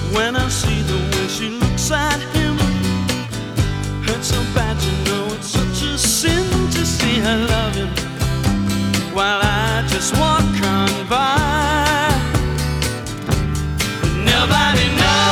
When I see the way she looks at him, hurts so bad, you know it's such a sin to see her love him while I just walk on by. Nobody knows